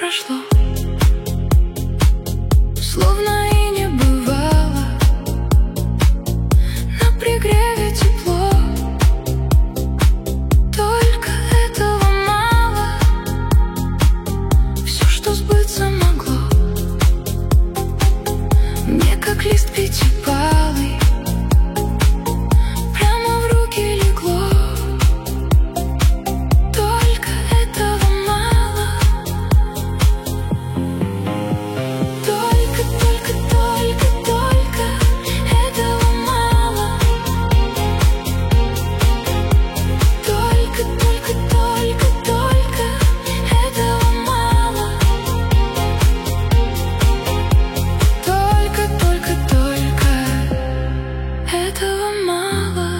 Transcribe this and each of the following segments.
прошло, словно и не бывало. На пригреве тепло, только этого мало. Все, что сбыться могло, мне как лист пятипалый прямо в руки легло. Только этого мало. Только этого мало. Только этого мало. Только этого мало.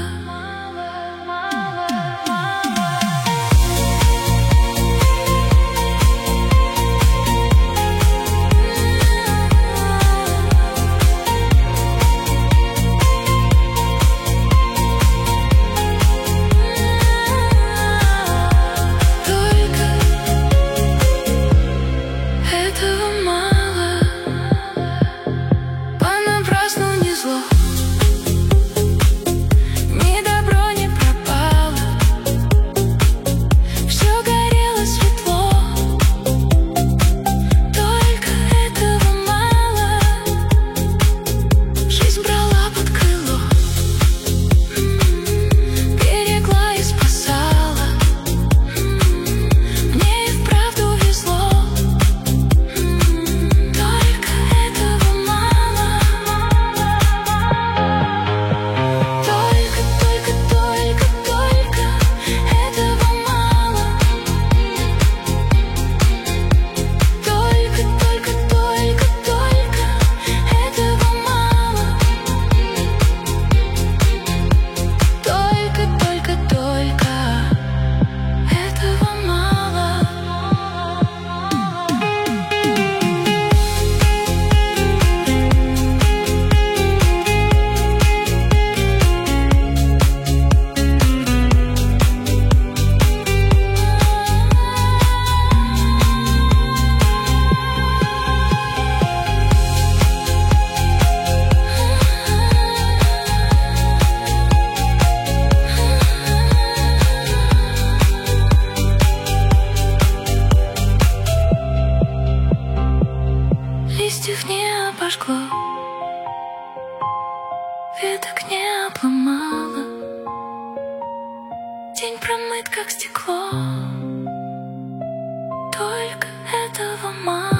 Этого мало. Понапрасну не зло, ни добро не пропало. Все горело светло, только этого мало. Жизнь брала под крыло, берегла и спасала. Мне и вправду везло. Только этого мало. Только этого мало. Только этого мало. Только этого мало. Листьев не обожгло, веток не обломало. День промыт, как стекло. Только этого мало.